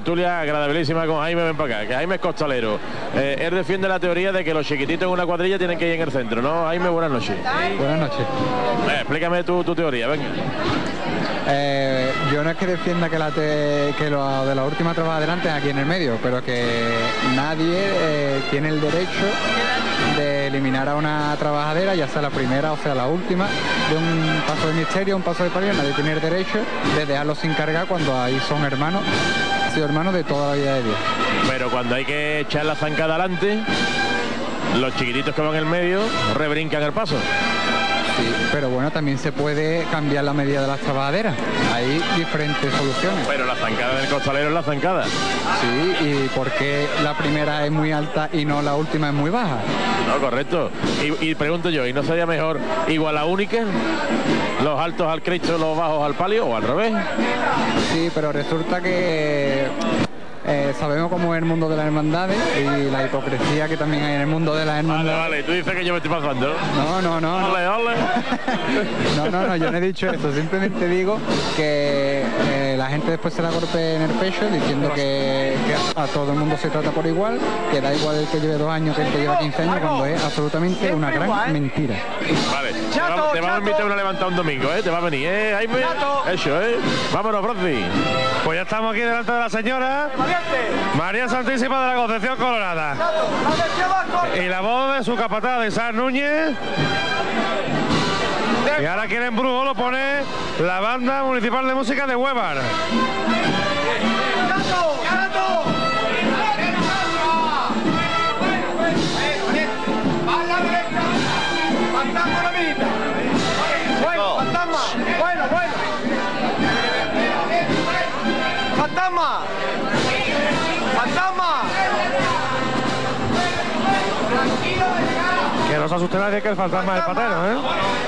tertulia agradabilísima con Jaime, ven para acá, que Jaime es costalero. Él defiende la teoría de que los chiquititos en una cuadrilla tienen que ir en el centro, ¿no? Jaime, buenas noches. Buenas noches. Explícame tu teoría, venga. Yo no es que defienda que lo de la última traba adelante es aquí en el medio, pero que nadie tiene el derecho de eliminar a una trabajadera, ya sea la primera o sea la última, de un paso de misterio, un paso de palio. Nadie tiene el derecho de dejarlos sin cargar cuando ahí son hermanos, han sido hermanos de toda la vida de Dios. Pero cuando hay que echar la zancada adelante, los chiquititos que van en el medio rebrincan el paso. Sí, pero bueno, también se puede cambiar la medida de las trabajaderas. Hay diferentes soluciones. Pero la zancada del costalero es la zancada. Sí, ¿y por qué la primera es muy alta y no la última es muy baja? No, correcto. Y pregunto yo, ¿y no sería mejor igual a única? ¿Los altos al Cristo, los bajos al palio o al revés? Sí, pero resulta que sabemos cómo es el mundo de las hermandades y la hipocresía que también hay en el mundo de las hermandades. Vale, tú dices que yo me estoy pasando. No. Ole, ole. No, yo no he dicho eso. Simplemente digo que la gente después se la golpea en el pecho diciendo que a todo el mundo se trata por igual, que da igual el que lleve 2 años que el que lleva 15 años, cuando es absolutamente una gran mentira. Vale, te vamos a invitar a una levantada un domingo, ¿eh? Te va a venir, ¿eh? Jaime. Eso, ¿eh? Vámonos, Francis. Pues ya estamos aquí delante de la señora María Santísima de la Concepción Colorada. Y la voz de su capataz de Isaac Núñez. Y ahora aquí en embrujo lo pone la banda municipal de música de Huevar. ¡Fantasma! Que no se asuste nadie, que el fantasma es el patero, ¿eh?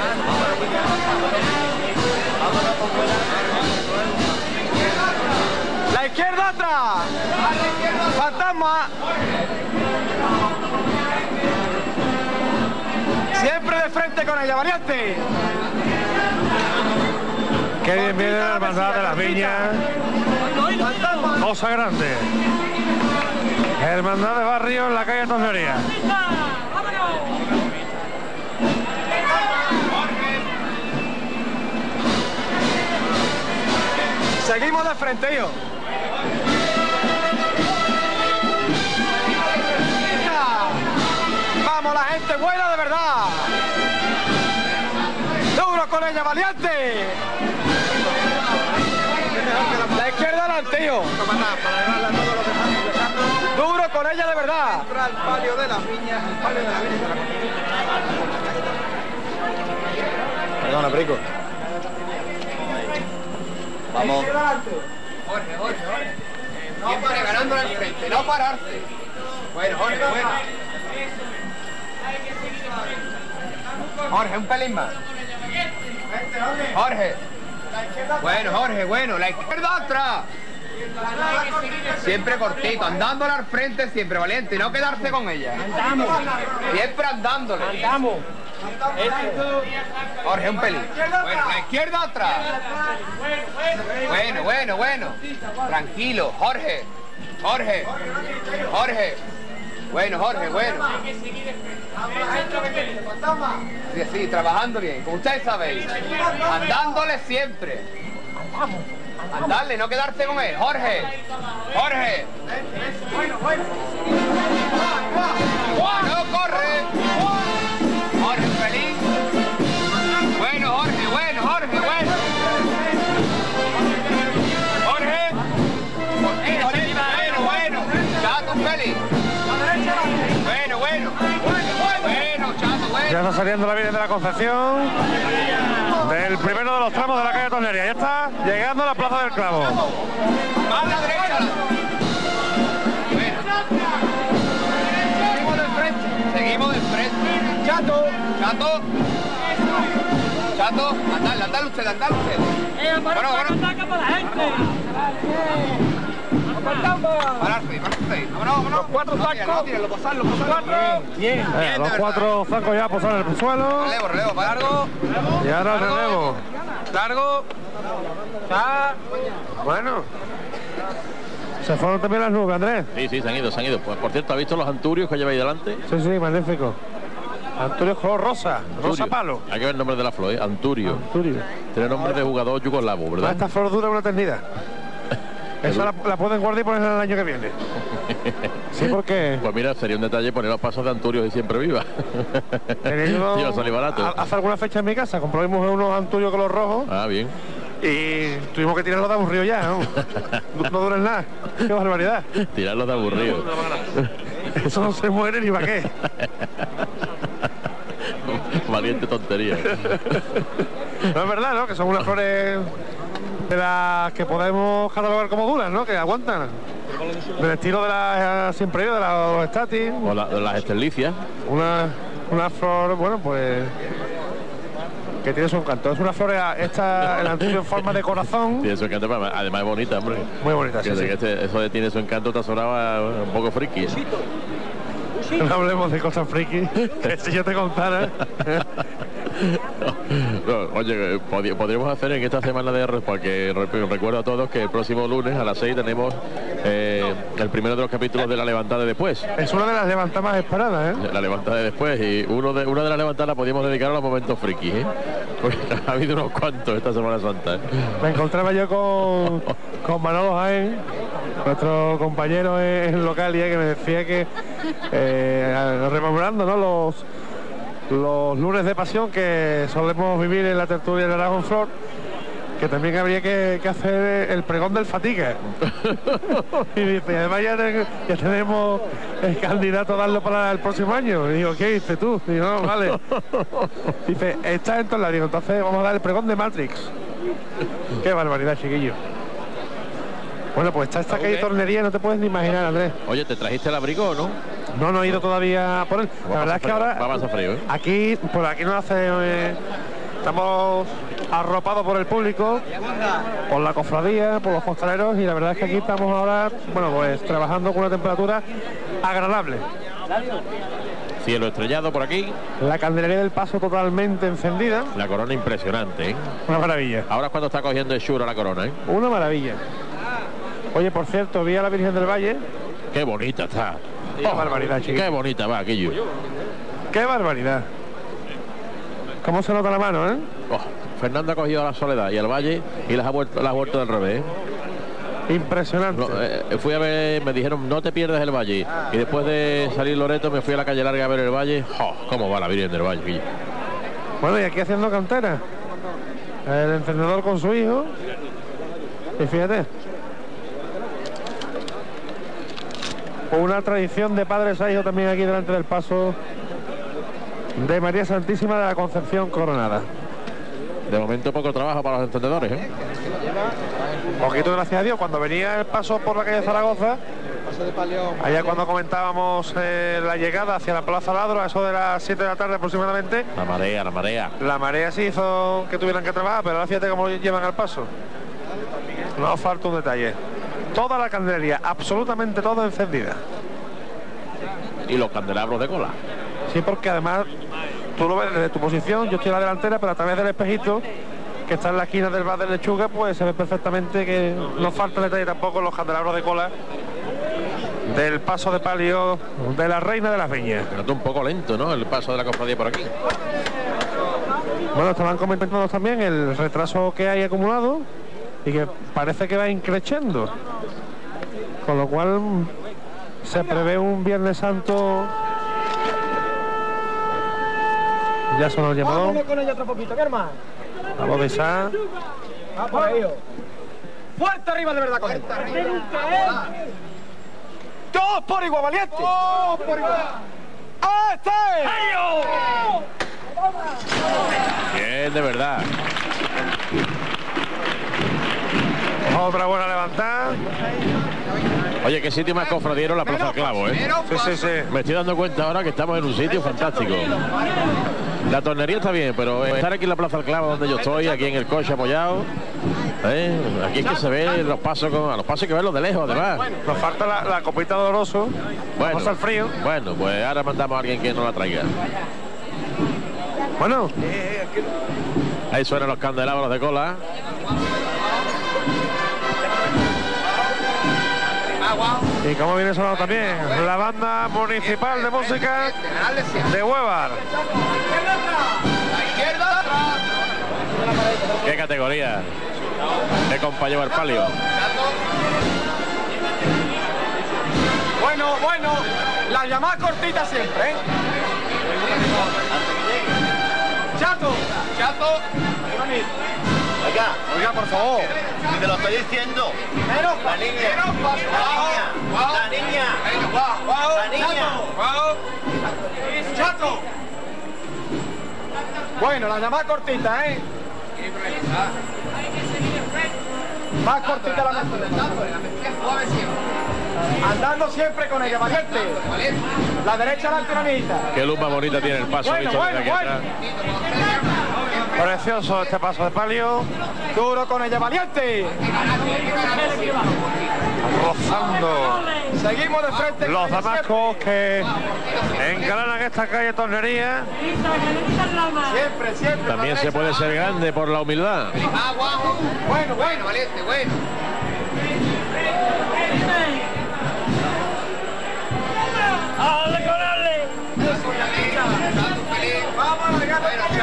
¡La izquierda atrás! ¡Fantasma! Siempre de frente con ella, variante. Qué bien viene la hermandad de las Viñas. Cosa grande. Hermandad de Barrio en la calle Tontería. Seguimos de frente, yo. Vamos, la gente buena de verdad. Duro con ella, valiente. La izquierda adelante, tío. Duro con ella de verdad. El palio de las Viñas, el palio de las Viñas. Perdona, Perico. Vamos. Jorge. Siempre ganándole al frente, no pararse. Bueno, Jorge, bueno. Jorge, un pelín más. Jorge. Bueno, Jorge, bueno. La izquierda atrás. Siempre cortito, andándole al frente, siempre valiente, no quedarse con ella. Andamos. Siempre andándole. Andamos. Jorge, un pelín. Bueno, la izquierda atrás. Bueno. Tranquilo, Jorge. Bueno, Jorge, bueno. Sí, trabajando bien, como ustedes sabéis. Andándole siempre. Andarle, no quedarse con él. Jorge. No corre. Jorge, feliz. Bueno, Jorge. Bueno. Chato, feliz. Bueno, Chato, bueno. Ya está saliendo la Virgen de la Concepción del primero de los tramos de la calle Tontería. Ya está llegando a la Plaza del Clavo. A la derecha. Seguimos de frente. Chato. Andale usted. Bueno. Pararse. Vámonos. 4 zancos. Bien. Los 4 zancos ya posaron en el suelo. Relevo, largo. Y ahora el relevo. Largo. Bueno. Se fueron también las nubes, Andrés. Sí, se han ido. Pues, por cierto, ¿has visto los anturios que lleváis delante? Sí, magnífico. Anturio color rosa, rosa palo. Hay que ver el nombre de la flor, ¿eh? Anturio. Tiene nombre de jugador yugoslavo, ¿verdad? Esta flor dura una eternidad. Esa la pueden guardar y ponerla el año que viene. Sí, porque... Pues mira, sería un detalle poner los pasos de Anturio y siempre viva. Tío, salí barato. Hace alguna fecha en mi casa compramos unos Anturio color rojo. Ah, bien. Y tuvimos que tirarlos de aburrido ya, ¿no? No duran nada. Qué barbaridad. Tirarlos de aburrido. Eso no se muere ni para qué. Valiente tontería. No es verdad, ¿no? Que son unas flores de las que podemos catalogar como duras, ¿no? Que aguantan. Del estilo de las siempre de los estatis. O las estelicias. Una flor, bueno, pues que tiene su encanto. Es una flor, esta, el Anturio en forma de corazón. Tiene su encanto, además es bonita, hombre. Muy bonita, sí. Eso de tiene su encanto te sonaba un poco friki. No hablemos de cosas friki, que si yo te contara. No, oye, podríamos hacer en esta semana de porque recuerdo a todos que el próximo lunes a las 6 tenemos el primero de los capítulos de la levantada de después. Es una de las levantadas más esperadas, ¿eh? La levantada de después, y una de las levantadas la podíamos dedicar a los momentos frikis, ¿eh? Porque ha habido unos cuantos esta Semana Santa, ¿eh? Me encontraba yo con Manolo Jaén, nuestro compañero en Localia, que me decía que rememorando, ¿no?, los lunes de pasión que solemos vivir en la tertulia de Aragón Flor, que también habría que hacer el pregón del Fatiga. Y dice, además ya tenemos el candidato a darlo para el próximo año. Y digo, ¿qué dices tú? Y digo, no, vale. Dice, está en todo el área, entonces vamos a dar el pregón de Matrix. Qué barbaridad, chiquillo. Bueno, pues está esta calle Tornería, no te puedes ni imaginar, Andrés. Oye, ¿te trajiste el abrigo o no? No he ido todavía por él. La verdad es que ahora... Va a pasar frío, ¿eh? Aquí nos hace... estamos arropados por el público, por la cofradía, por los costaleros, y la verdad es que aquí estamos ahora, bueno, pues trabajando con una temperatura agradable. Cielo estrellado por aquí. La candelería del paso totalmente encendida. La corona impresionante, ¿eh? Una maravilla. Ahora es cuando está cogiendo el churro la corona, ¿eh? Una maravilla. Oye, por cierto, vi a la Virgen del Valle. Qué bonita está. Qué barbaridad, chiquillo. Qué bonita va, aquello. Qué barbaridad. ¿Cómo se nota la mano, eh? Fernando ha cogido a la Soledad y al Valle y las ha vuelto del revés, ¿eh? Impresionante. No, fui a ver, me dijeron, no te pierdas el Valle. Y después de salir Loreto me fui a la calle larga a ver el Valle. ¿Cómo va la Virgen del Valle, Guillo? Bueno, y aquí haciendo cantera. El encendedor con su hijo. Y fíjate. Una tradición de padres a hijo también aquí delante del paso de María Santísima de la Concepción Coronada. De momento poco trabajo para los encendedores, ¿eh? Poquito, gracias a Dios. Cuando venía el paso por la calle Zaragoza, allá cuando comentábamos la llegada hacia la Plaza Ladro, a eso de las 7 de la tarde aproximadamente. La marea. La marea sí hizo que tuvieran que trabajar, pero ahora fíjate cómo llevan al paso. No falta un detalle. Toda la candelería, absolutamente toda encendida. Y los candelabros de cola. Sí, porque además tú lo ves desde tu posición, yo estoy en la delantera, pero a través del espejito que está en la esquina del bar de Lechuga, pues se ve perfectamente que no falta el detalle tampoco los candelabros de cola del paso de palio de la Reina de las Viñas. Se nota un poco lento, ¿no?, el paso de la cofradía por aquí. Bueno, estaban comentando también el retraso que hay acumulado y que parece que va increciendo, con lo cual se prevé un Viernes Santo. Ya son los llamados. Vámonos con ella otro poquito, ¿qué hermano? Vamos a besar. Ah, por ahí. Fuerte arriba de verdad con él. Todos por igual, valiente. Todos por igual. ¡Ah, está! Bien, de verdad. Otra buena levantada. Oye, qué sitio más cofradiero la Plaza Clavo, ¿eh? Sí. Me estoy dando cuenta ahora que estamos en un sitio fantástico. La tornería está bien, pero estar aquí en la Plaza del Clavo donde yo estoy, aquí en el coche apoyado, aquí es que se ve los pasos, a los pasos hay que verlos de lejos, además. Nos falta la copita de Oroso. Bueno, pasa el frío. Bueno, pues ahora mandamos a alguien que nos la traiga. Bueno. Ahí suenan los candelabros de cola. Y como viene sonando también la banda municipal de música de Huevar. La izquierda atrás. Qué categoría. Qué compañero el palio. Bueno, la llamada cortita siempre, ¿eh? Chato. Oiga, por favor, si te lo estoy diciendo. La niña. Chato. Bueno, la llamada cortita, ¿eh? Más cortita la metida. Andando siempre con ella, valiente. La derecha la alturanita. Qué luz más bonita tiene el paso. Bueno. Atrás. Precioso este paso de palio. Duro con ella, valiente. Rozando Seguimos de frente. los damascos que engalanan esta calle Tornería. Siempre. También se puede ser grande por la humildad. Bueno, valiente, bueno. Vamos a largar.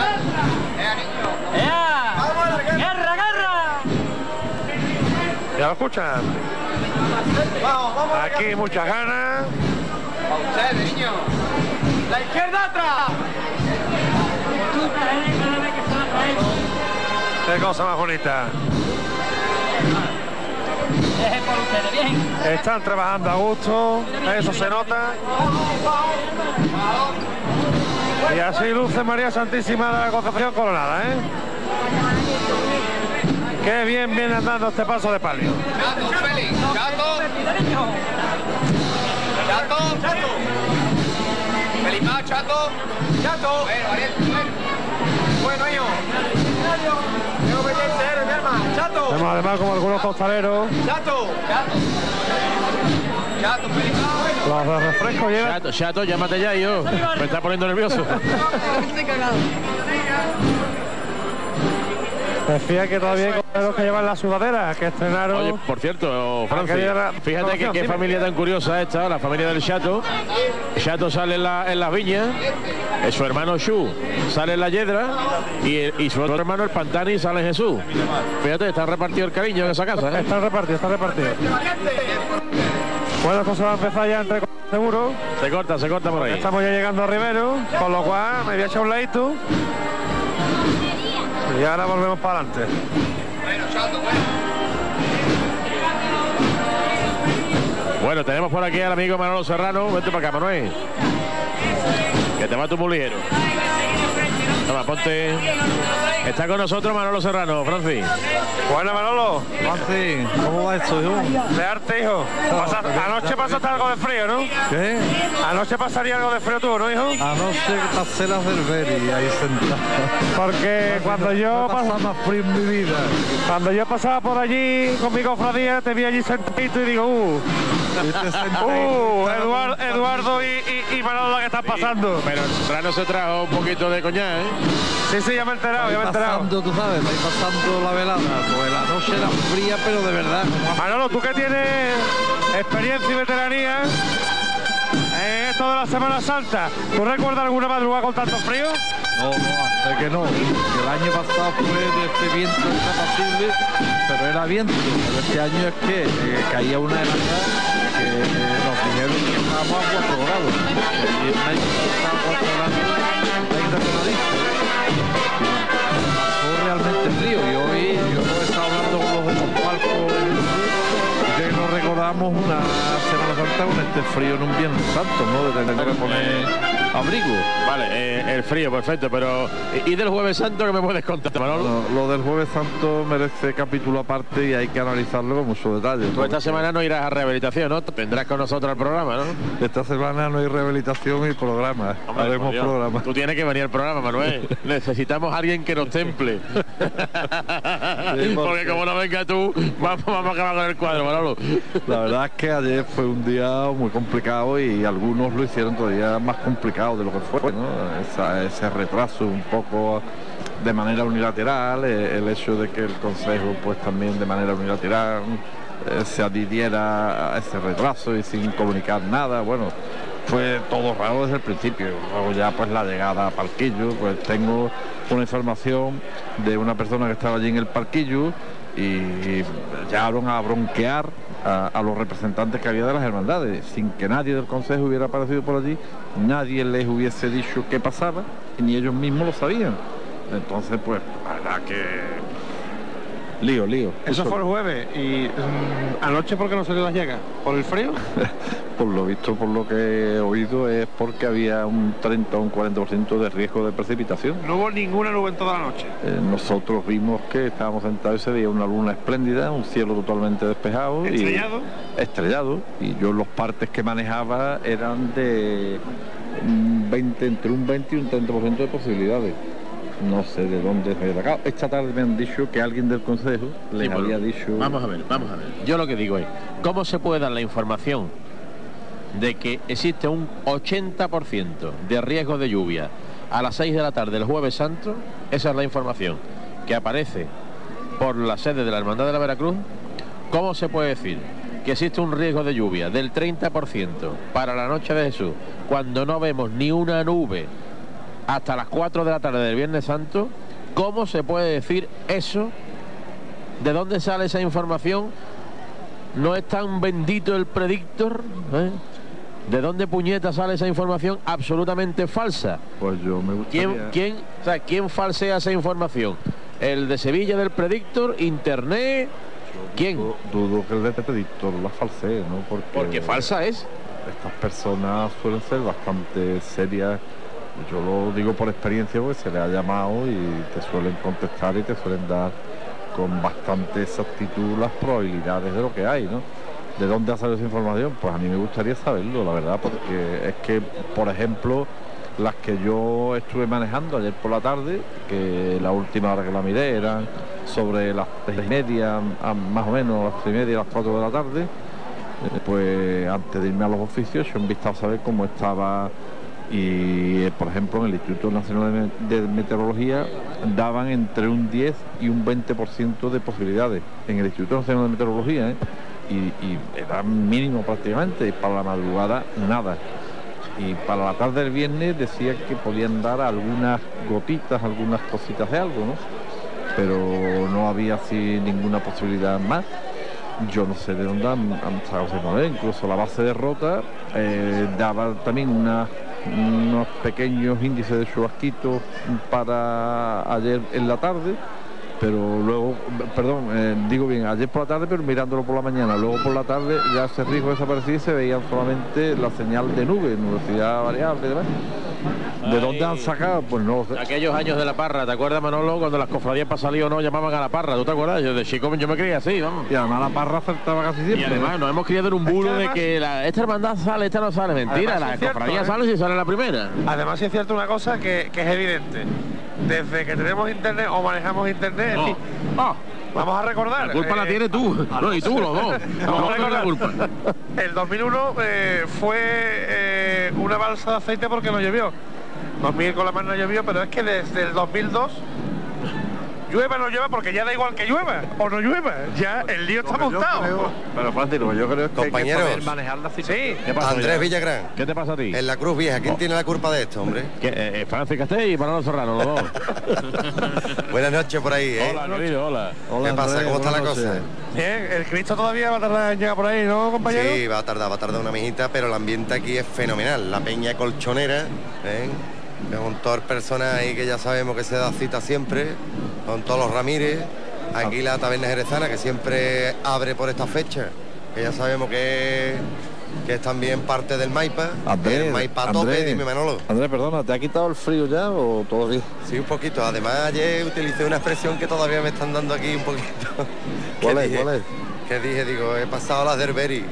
Vamos a largar. Ya lo escuchan. Vamos a largar. Aquí muchas ganas. Para ustedes, niño. La izquierda atrás. Qué cosa más bonita. Están trabajando a gusto, eso se nota. Y así luce María Santísima de la Concepción Coronada, ¿eh? Qué bien viene andando este paso de palio. Chato, Félix. Chato. Feliz más, Chato. Bueno, valiente, Bueno, hijo. Tengo pendiente, mi hermano. Chato. Vemos además como algunos costaleros, Chato, feliz más. los de refresco llevan. Chato, llámate ya, yo. Me está poniendo nervioso. Decía que todavía hay costaleros que llevan la sudadera, que estrenaron. Oye, por cierto, Francis, Aquella fíjate que qué dime. familia tan curiosa esta, la familia del Chato. Chato sale en las viñas, su hermano Shu sale en la Yedra y su otro hermano el Pantani sale en Jesús. Fíjate, está repartido el cariño en esa casa, ¿eh? Está repartido. Bueno, esto se va a empezar ya entre seguro. Se corta por ahí. Estamos ya llegando a Rivero, con lo cual me voy a echar un ladito. Y ahora volvemos para adelante. Bueno, Chato, bueno. Bueno, tenemos por aquí al amigo Manolo Serrano. Vente para acá, Manuel. Que te va tú muy ligero. Toma, ponte. Está con nosotros Manolo Serrano, Francis. Bueno, Manolo. Francis, ¿cómo va esto, hijo? De arte, hijo. Anoche pasaste algo de frío, ¿no? ¿Qué? Anoche pasaría algo de frío tú, ¿no, hijo? Anoche pasé la Cerveri ahí sentado. Porque cuando yo pasaba más frío en mi vida. Cuando yo pasaba por allí con mi cofradía, te vi allí sentadito y digo, Eduardo y Manolo, ¿qué están pasando? Pero Serrano se trajo un poquito de coñac, ¿eh? Sí, ya me he enterado, Pasando, tú sabes, ahí pasando la velada. Pues la noche era fría, pero de verdad. Manolo, tú que tienes experiencia y veteranía en esto de la Semana Santa, ¿tú recuerdas alguna madrugada con tanto frío? No, hace que no. El año pasado fue de este viento incapacible, pero era viento. Pero este año es que caía una helada que nos dijeron que estábamos a 4 grados. Y el año que estaba a 4 grados, ahí recorradito. Pasó realmente frío. Y hoy yo he estado hablando con los de Montpalco que no recordamos una Semana Santa con este frío en un Viernes Santo, ¿no? De tener que poner abrigo. Vale, el frío, perfecto, pero ¿y del Jueves Santo qué me puedes contar, Manolo? No, lo del Jueves Santo merece capítulo aparte y hay que analizarlo con mucho detalle. Tú esta semana no irás a rehabilitación, ¿no? Tendrás con nosotros el programa, ¿no? Esta semana no hay rehabilitación y programa. Hombre, Haremos por Dios, programa. Tú tienes que venir al programa, Manuel. Necesitamos a alguien que nos temple. Porque como no venga tú, vamos a acabar con el cuadro, Manolo. La verdad es que ayer fue un día muy complicado y algunos lo hicieron todavía más complicado de lo que fue, ¿no? Ese retraso un poco de manera unilateral, el hecho de que el Consejo pues también de manera unilateral se adhiriera a ese retraso y sin comunicar nada. Bueno, fue todo raro desde el principio. Luego ya pues la llegada a Parquillo, pues tengo una información de una persona que estaba allí en el Parquillo y llegaron a bronquear a los representantes que había de las hermandades, sin que nadie del consejo hubiera aparecido por allí, nadie les hubiese dicho qué pasaba, ni ellos mismos lo sabían. Entonces pues la verdad que lío. Eso fue el jueves. Y anoche, ¿por qué no salió las llagas? ¿Por el frío? Por lo visto, por lo que he oído, es porque había un 30 o un 40% de riesgo de precipitación. No hubo ninguna nube en toda la noche. Nosotros vimos que estábamos sentados ese día, una luna espléndida, un cielo totalmente despejado. Estrellado. Y yo los partes que manejaba eran de entre un 20 y un 30% de posibilidades. No sé de dónde se había sacado. Esta tarde me han dicho que alguien del consejo les había dicho... Vamos a ver. Yo lo que digo es, ¿cómo se puede dar la información de que existe un 80% de riesgo de lluvia a las 6 de la tarde del Jueves Santo? Esa es la información que aparece por la sede de la Hermandad de la Veracruz. ¿Cómo se puede decir que existe un riesgo de lluvia del 30% para la noche de Jesús cuando no vemos ni una nube hasta las 4 de la tarde del Viernes Santo? ¿Cómo se puede decir eso? ¿De dónde sale esa información? ¿No es tan bendito el predictor? ¿De dónde puñeta sale esa información absolutamente falsa? Pues yo me gustaría... ¿Quién falsea esa información? ¿El de Sevilla del predictor? ¿Internet? ¿Quién? Dudo que el de predictor la falsee, ¿no? Porque falsa es. Estas personas suelen ser bastante serias. Yo lo digo por experiencia, porque se le ha llamado y te suelen contestar y te suelen dar con bastante exactitud las probabilidades de lo que hay, ¿no? ¿De dónde ha salido esa información? Pues a mí me gustaría saberlo, la verdad, porque es que, por ejemplo, las que yo estuve manejando ayer por la tarde, que la última hora que la miré eran sobre las 3:30, más o menos las 3:30 y las 4 de la tarde, pues antes de irme a los oficios, yo he invitado a saber cómo estaba. Y por ejemplo en el Instituto Nacional de Meteorología daban entre un 10 y un 20% de posibilidades en el Instituto Nacional de Meteorología, y era mínimo prácticamente, y para la madrugada nada, y para la tarde del viernes decía que podían dar algunas gotitas, algunas cositas de algo, ¿no? Pero no había así ninguna posibilidad más. Yo no sé de dónde han sacado ese poder. Incluso la base de Rota daba también unos pequeños índices de chubasquitos para ayer en la tarde, pero luego, digo bien, ayer por la tarde, pero mirándolo por la mañana, luego por la tarde ya ese riesgo desaparecía y se veían solamente la señal de nube, nubosidad variable y demás. ¿De dónde han sacado? Pues no lo sé. Aquellos años de la parra, ¿te acuerdas, Manolo? Cuando las cofradías para salir o no llamaban a la parra, ¿tú te acuerdas? Yo de chico yo me creía así, vamos. Y además la parra acertaba casi siempre. Y además nos hemos criado en un bulo de que esta hermandad sale, esta no sale. Mentira, la cofradía sale si sale la primera. Además sí es cierto una cosa que es evidente. Desde que tenemos internet o manejamos internet, vamos a recordar. La culpa la tienes tú, no, y tú los dos. Vamos a recordar la culpa. El 2001 fue una balsa de aceite porque no llovió. 2000 con la mano no llovió, pero es que desde el 2002 llueva o no llueva, porque ya da igual que llueva o no llueva, ya el lío está montado. Pero Francis, yo creo que compañeros, hay que saber manejar la situación. Sí. Andrés Villagrán. ¿Qué te pasa a ti? En la Cruz Vieja, ¿quién tiene la culpa de esto, hombre? Francis Castell y Manolo Serrano, los dos. Buenas noches por ahí, ¿eh? Hola, querido, hola. ¿Qué pasa? Andrés, ¿Cómo está la buenas cosa? noches. Bien, el Cristo todavía va a tardar en llegar por ahí, ¿no, compañero? Sí, va a tardar una mijita, pero el ambiente aquí es fenomenal. La peña colchonera, con todas las personas ahí que ya sabemos que se da cita siempre, con todos los Ramírez. Aquí la taberna jerezana, que siempre abre por esta fecha, que ya sabemos que es también parte del Maipa. El Maipa a tope, dime, Manolo. Andrés, perdona, ¿te ha quitado el frío ya o todavía? Sí, un poquito. Además, ayer utilicé una expresión que todavía me están dando aquí un poquito. ¿Cuál es? Que dije, he pasado las Derberi.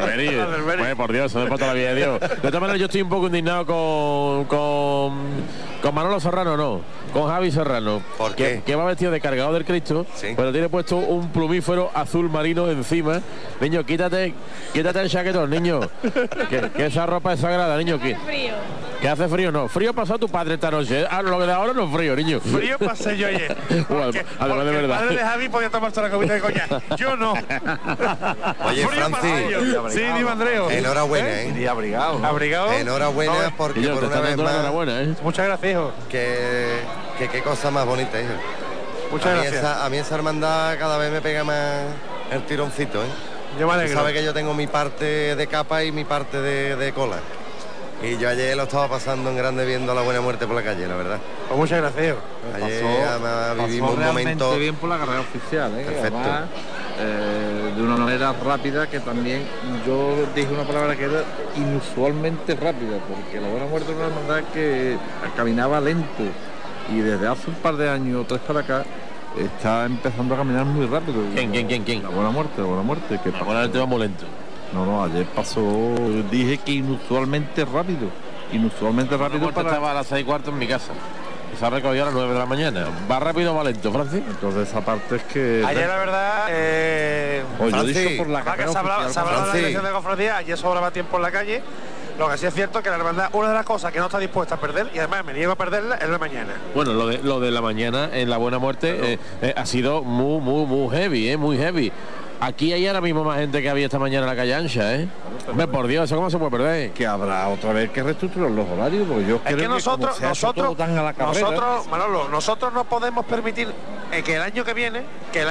Pues por Dios, se me pasa la vida de Dios. De todas maneras, yo estoy un poco indignado con Con Manolo Serrano no, con Javi Serrano. ¿Por que, qué? que va vestido de cargador del Cristo, Sí. pero tiene puesto un plumífero azul marino encima. Niño, quítate el chaquetón, niño. que esa ropa es sagrada, niño. Que hace frío, no. Frío pasó tu padre esta noche. Lo que de ahora no es frío, niño. Frío pasé yo ayer. Bueno, Porque, además de porque verdad. el padre de Javi podía tomarse la copita de coñac. Yo no. Oye, Frío Francis, pasé yo. Sí, dime, Andreo. enhorabuena, Y abrigado, ¿no? Abrigado. Enhorabuena No, porque Niño, por te una está vez dando la más enhorabuena, ¿eh? Muchas gracias, hijo. que qué cosa más bonita, hijo. Muchas gracias. A mí esa hermandad cada vez me pega más el tironcito, ¿eh? Yo me Tú alegro. sabes que yo tengo mi parte de capa y mi parte de cola. Y yo ayer lo estaba pasando en grande viendo la buena muerte por la calle, la verdad. Pues muchas gracias, hijo. Ayer además pasó vivimos un realmente momento bien por la carrera oficial, ¿eh? Perfecto. Además, de una manera rápida, que también yo dije una palabra que era inusualmente rápida, porque la buena muerte es una hermandad que caminaba lento y desde hace un par de años o 3 para acá está empezando a caminar muy rápido. ¿Quién? La buena muerte, que pasó. Ahora el tema muy lento. No, ayer pasó, dije que inusualmente rápido para... Estaba a las 6:15 en mi casa. Se ha recogido a las 9 de la mañana. ¿Va rápido o va lento, Francis? Entonces esa parte es que... Ayer, la verdad, Oye, yo he Francis, dicho por la además que carrera se hablaba de oficial, la Francis. dirección de cofradía, ayer sobraba tiempo en la calle. Lo que sí es cierto es que la hermandad, una de las cosas que no está dispuesta a perder, y además me niego a perderla, es la mañana. Bueno, lo de la mañana en la buena muerte ha sido muy heavy, muy heavy. Aquí hay ahora mismo más gente que había esta mañana en la calle ancha, ¿eh? Hombre, por Dios, ¿eso cómo se puede perder? que habrá otra vez que reestructurar los horarios, porque yo Es creo que nosotros, como se ha hecho todo tan a la carrera, Manolo, nosotros no podemos permitir que el año que viene,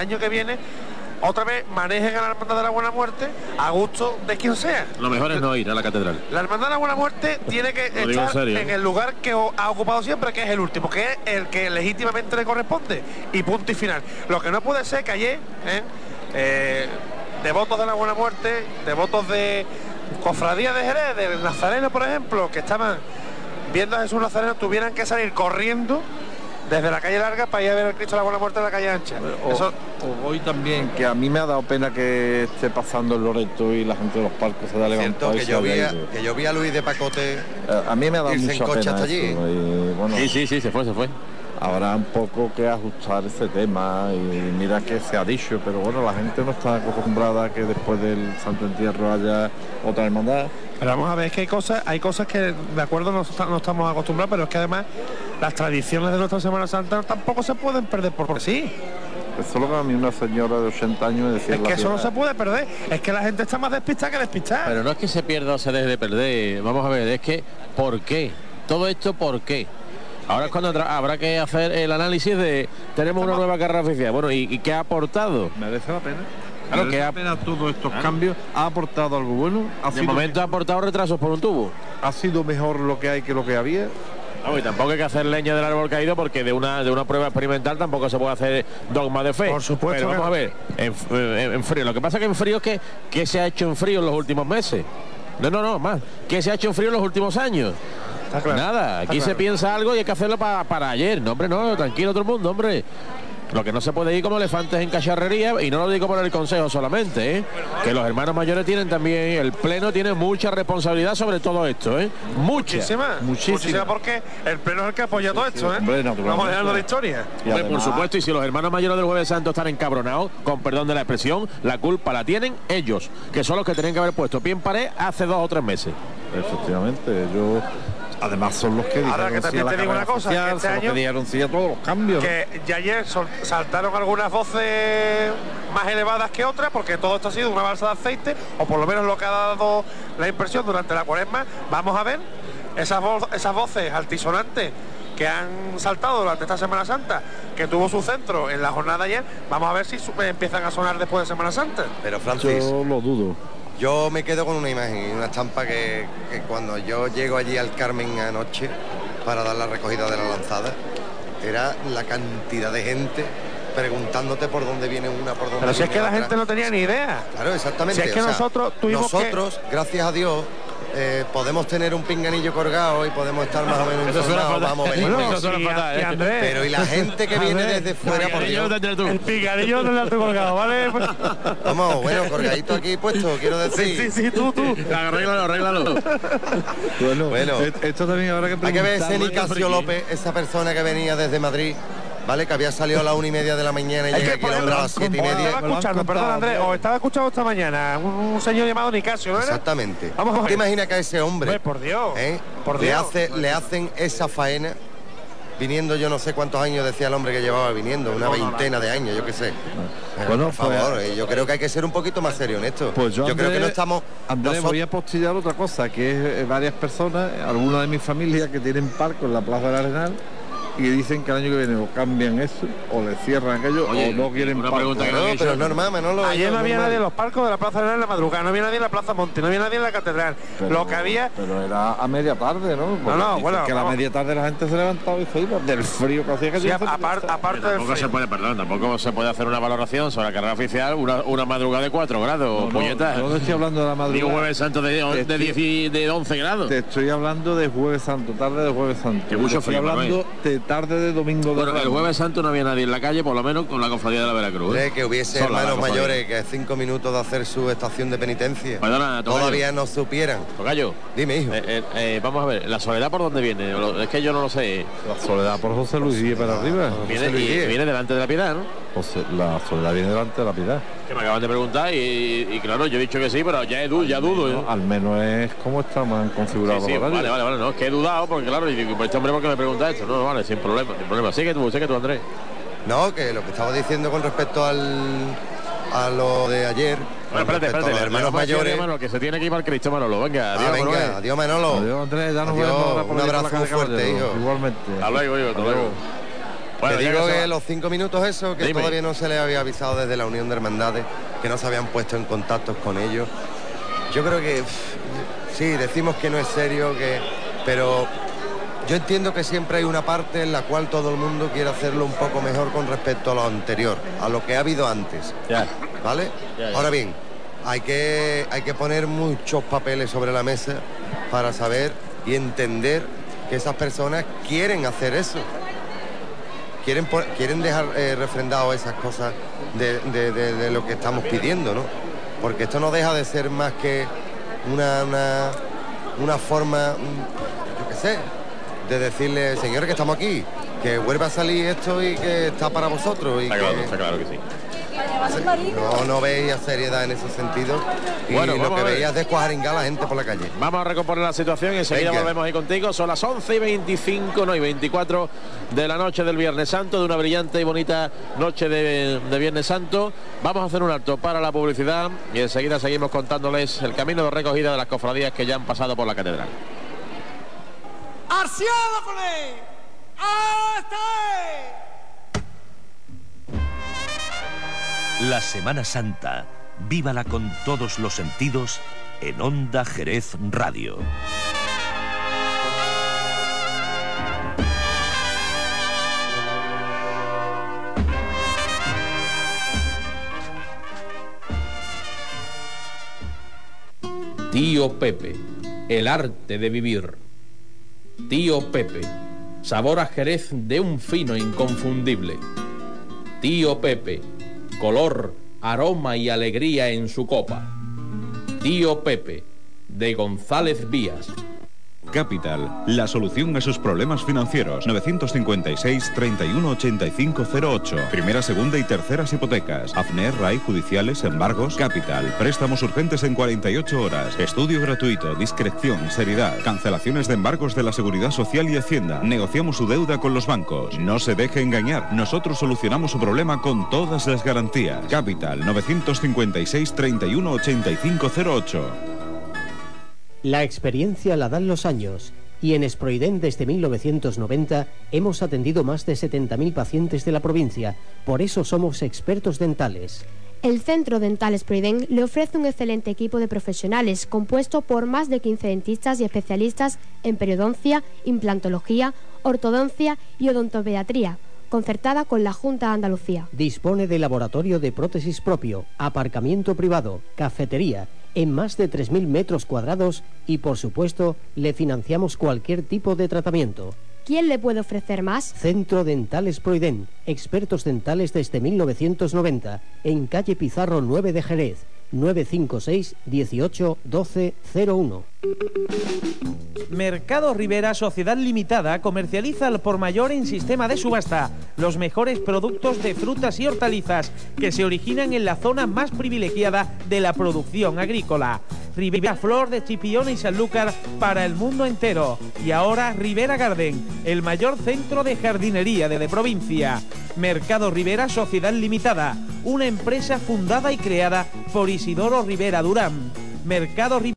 otra vez manejen a la hermandad de la buena muerte a gusto de quien sea. Lo mejor es no ir a la catedral. La hermandad de la buena muerte tiene que Lo digo en estar serio. en el lugar que ha ocupado siempre, que es el último, que es el que legítimamente le corresponde, y punto y final. Lo que no puede ser que ayer devotos de la buena muerte, devotos de cofradía de Jerez, del Nazareno, por ejemplo, que estaban viendo a Jesús Nazareno, tuvieran que salir corriendo desde la calle larga para ir a ver el Cristo de la buena muerte de la calle ancha. Eso, o hoy también, que a mí me ha dado pena que esté pasando el Loreto y la gente de los palcos se haya levantado Cierto y que se yo, haya ido. que yo vi a Luis de Pacote A mí me ha dado irse en mucha coche pena hasta allí. eso, y, bueno, Sí, se fue. habrá un poco que ajustar ese tema y mira que se ha dicho, pero bueno, la gente no está acostumbrada a que después del Santo Entierro haya otra hermandad. pero vamos a ver, es que hay cosas que de acuerdo no estamos acostumbrados, pero es que además las tradiciones de nuestra Semana Santa tampoco se pueden perder por sí. Eso es lo que a mí una señora de 80 años me decía. Es que eso no se puede perder, es que la gente está más despistada que despistada. Pero no es que se pierda o se deje de perder. Vamos a ver, es que ¿por qué? Todo esto ¿por qué? Ahora es cuando habrá que hacer el análisis de tenemos una nueva carrera oficial. Bueno, ¿y qué ha aportado? Merece la pena. Claro, Merece que la pena todos estos cambios. ¿Ha aportado algo bueno? De momento ha aportado retrasos por un tubo. ¿Ha sido mejor lo que hay que lo que había? No, y tampoco hay que hacer leña del árbol caído porque de una prueba experimental tampoco se puede hacer dogma de fe. Por supuesto. Pero vamos a ver, en frío. Lo que pasa es que en frío es que se ha hecho en frío en los últimos meses. No, más. ¿Qué se ha hecho en frío en los últimos años? Está claro, Nada, está aquí se claro. piensa algo y hay que hacerlo para ayer. No, hombre, no, tranquilo todo el mundo, hombre. Lo que no se puede ir como elefantes en cacharrería, y no lo digo por el consejo solamente, ¿eh? Que los hermanos mayores tienen también, el pleno tiene mucha responsabilidad sobre todo esto, ¿eh? Muchísima, porque el pleno es el que apoya todo esto, ¿eh? Hombre, naturalmente. Vamos dejando la historia. Y Hombre, por además- supuesto, y si los hermanos mayores del Jueves Santo están encabronados, con perdón de la expresión, la culpa la tienen ellos, que son los que tenían que haber puesto pie en pared hace 2 o 3 meses. Efectivamente, ellos además son los que Ahora que dijeron sí a también la te digo carrera una cosa, oficial, que este son los año- que dijeron sí a todos los cambios. Que ya ayer saltaron algunas voces más elevadas que otras, porque todo esto ha sido una balsa de aceite, o por lo menos lo que ha dado la impresión durante la Cuaresma. Vamos a ver esas voces altisonantes que han saltado durante esta Semana Santa, que tuvo su centro en la jornada de ayer. Vamos a ver si empiezan a sonar después de Semana Santa. Pero Francis, Yo lo dudo. yo me quedo con una imagen, una estampa que cuando yo llego allí al Carmen anoche para dar la recogida de la lanzada, era la cantidad de gente preguntándote por dónde viene una, por dónde Pero si es viene que la otra. gente no tenía ni idea. Claro, exactamente. Si es que o sea, nosotros tuvimos nosotros, gracias a Dios, podemos tener un pinganillo colgado y podemos estar más o menos informados, vamos a venir. Pero y la gente que viene desde fuera, por Dios. El pinganillo no lo tengo colgado, ¿vale? Vamos, bueno, colgadito aquí puesto, quiero decir. Sí, tú. Arréglalo. Bueno, esto también habrá que preguntar. Hay que ver ese Nicasio López, esa persona que venía desde Madrid, ¿vale? Que había salido a las 1:30 de la mañana y llega aquí a las 7:30. Estaba escuchando, perdón Andrés, os estaba escuchando esta mañana un señor llamado Nicasio, ¿no era? Exactamente. Vamos a ver. ¿Te imaginas que a ese hombre, por Dios, le hacen esa faena? Viniendo yo no sé cuántos años decía el hombre que llevaba viniendo, una veintena de años, yo qué sé. Bueno, por favor, yo creo que hay que ser un poquito más serio en esto. Pues yo creo que no estamos... Andrés, voy a postillar otra cosa, que es varias personas, algunas de mi familia que tienen parco en la Plaza del Arenal, y dicen que el año que viene o cambian eso, o le cierran aquello, o no quieren una parco. pregunta que No, pero es normal, Manolo. Ayer no había nadie en los palcos de la Plaza de la Madrugada, no había nadie en la Plaza Monte, no había nadie en la Catedral. Lo que había... Pero era a media tarde, ¿no? Porque bueno, que a la media tarde la gente se levantaba y se iba del frío que hacía que sí, aparte del frío. Tampoco se puede hacer una valoración sobre la carrera oficial una madrugada de 4 grados, puñetas. No estoy hablando de la madrugada. Ni un Jueves Santo de 11 grados. Te estoy hablando de Jueves Santo, tarde de Jueves Santo. Que mucho estoy frío, hablando de tarde de domingo. Bueno, el Jueves Santo no había nadie en la calle, por lo menos con la cofradía de la Veracruz. Que hubiese hermanos mayores que a 5 minutos de hacer su estación de penitencia Perdona, todavía no supieran. Tocayo, dime, hijo. Vamos a ver, ¿la Soledad por dónde viene? Es que yo no lo sé. La Soledad por José Luis Díez para arriba. Viene delante de la Piedad, ¿no? La Soledad viene delante de la Piedad. Que me acaban de preguntar y claro, yo he dicho que sí, pero ya dudo. No, al menos es como está más configurado. Sí, vale, no, es que he dudado, porque claro, y por este hombre porque me pregunta esto. No, vale, sin problema. Sigue tú, Andrés. No, que lo que estaba diciendo con respecto a lo de ayer. Bueno, espérate, los hermanos mayores. Manolo, que se tiene que ir para el Cristo, Manolo. Venga, adiós. Adiós, Manolo. Adiós, Andrés, ya nos vemos. Un abrazo muy fuerte, hijo. Igualmente. Hasta luego. Bueno, te digo que los 5 minutos eso, que todavía no se les había avisado desde la Unión de Hermandades, que no se habían puesto en contacto con ellos. Yo creo que sí, decimos que no es serio, pero yo entiendo que siempre hay una parte en la cual todo el mundo quiere hacerlo un poco mejor con respecto a lo anterior, a lo que ha habido antes. ¿Vale? Ahora bien, hay que poner muchos papeles sobre la mesa para saber y entender que esas personas quieren hacer eso. Quieren dejar refrendado esas cosas de lo que estamos pidiendo, ¿no? Porque esto no deja de ser más que una forma, yo qué sé, de decirle, señores, que estamos aquí, que vuelva a salir esto y que está para vosotros. Y está claro que sí. No veía seriedad en ese sentido. Y bueno, lo que veía es descuajaringar a la gente por la calle. Vamos a recomponer la situación y enseguida volvemos ahí contigo. Son las 11:25, y 24 de la noche del Viernes Santo, de una brillante y bonita noche de Viernes Santo. Vamos a hacer un alto para la publicidad y enseguida seguimos contándoles el camino de recogida de las cofradías que ya han pasado por la catedral. ¡Arciado con él! ¡Hasta ahí! La Semana Santa, vívala con todos los sentidos en Onda Jerez Radio. Tío Pepe, el arte de vivir. Tío Pepe, sabor a Jerez de un fino inconfundible. Tío Pepe, color, aroma y alegría en su copa. Tío Pepe, de González Vías. Capital, la solución a sus problemas financieros. 956 31 85 08. Primera, segunda y terceras hipotecas. AFNER, RAI, judiciales, embargos. Capital, préstamos urgentes en 48 horas. Estudio gratuito, discreción, seriedad. Cancelaciones de embargos de la Seguridad Social y Hacienda. Negociamos su deuda con los bancos. No se deje engañar. Nosotros solucionamos su problema con todas las garantías. Capital, 956 31 85 08. La experiencia la dan los años y en Esproiden desde 1990 hemos atendido más de 70.000 pacientes de la provincia. Por eso somos expertos dentales. El Centro Dental Esproiden le ofrece un excelente equipo de profesionales compuesto por más de 15 dentistas y especialistas en periodoncia, implantología, ortodoncia y odontopediatría, concertada con la Junta de Andalucía. Dispone de laboratorio de prótesis propio, aparcamiento privado, cafetería en más de 3.000 metros cuadrados y, por supuesto, le financiamos cualquier tipo de tratamiento. ¿Quién le puede ofrecer más? Centro Dentales Proiden, expertos dentales desde 1990, en calle Pizarro 9 de Jerez, 956 18 12 01. Mercado Rivera Sociedad Limitada comercializa al por mayor en sistema de subasta los mejores productos de frutas y hortalizas que se originan en la zona más privilegiada de la producción agrícola. Rivera Flor de Chipiona y Sanlúcar para el mundo entero. Y ahora Rivera Garden, el mayor centro de jardinería de la provincia. Mercado Rivera Sociedad Limitada, una empresa fundada y creada por Isidoro Rivera Durán. Mercado Rivera